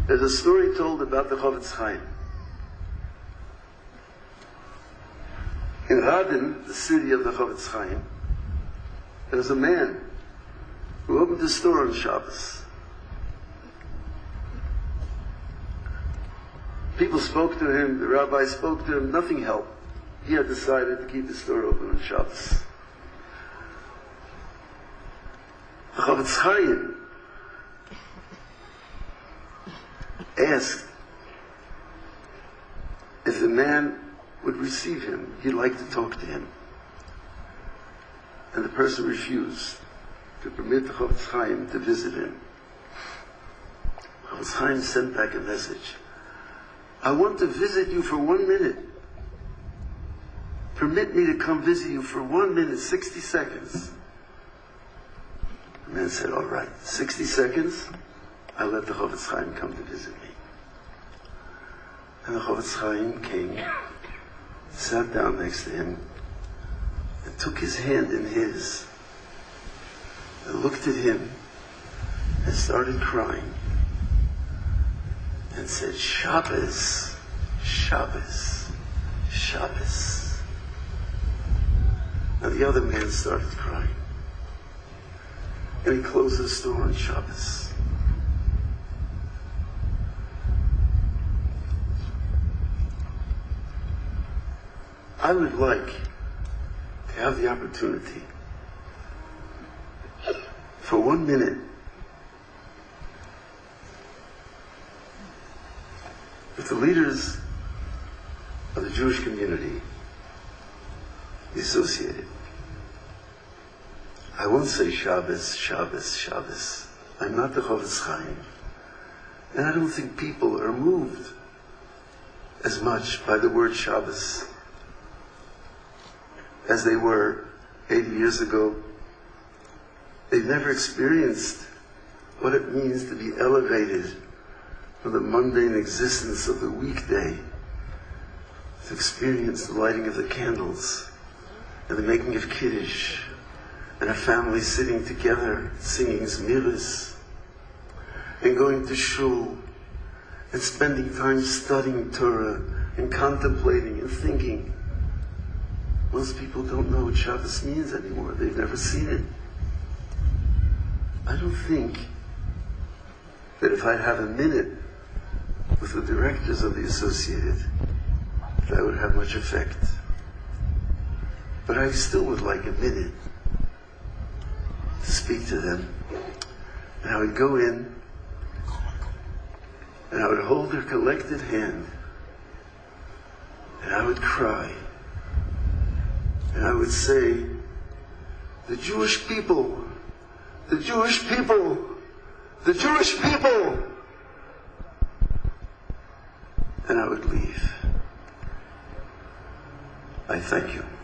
There's a story told about the Chofetz Chaim. In Radin, the city of the Chofetz Chaim, there was a man who opened a store on Shabbos. People spoke to him, the rabbi spoke to him, nothing helped. He had decided to keep the store open on Shabbos. The Chofetz Chaim asked if the man would receive him. He'd like to talk to him. And the person refused to permit the Chofetz Chaim to visit him. Chofetz Chaim sent back a message. I want to visit you for 1 minute. Permit me to come visit you for 1 minute, 60 seconds. The man said, all right, 60 seconds, I'll let the Chofetz Chaim come to visit me. And the Chofetz Chaim came, sat down next to him, and took his hand in his, and looked at him, and started crying, and said, Shabbos, Shabbos, Shabbos. And the other man started crying. And he closed the store on Shabbos. I would like to have the opportunity for 1 minute with the leaders of the Jewish community, the associated. I won't say Shabbos, Shabbos, Shabbos. I'm not the Chofetz Chaim. And I don't think people are moved as much by the word Shabbos as they were 80 years ago. They've never experienced what it means to be elevated from the mundane existence of the weekday to experience the lighting of the candles and the making of Kiddush and a family sitting together singing Zmiris and going to shul and spending time studying Torah and contemplating and thinking. Most people don't know what Shabbos means anymore. They've never seen it. I don't think that if I'd have a minute with the directors of the Associated, that would have much effect. But I still would like a minute to speak to them. And I would go in and I would hold their collected hand and I would cry and I would say, the Jewish people, the Jewish people, the Jewish people. And I would leave. I thank you.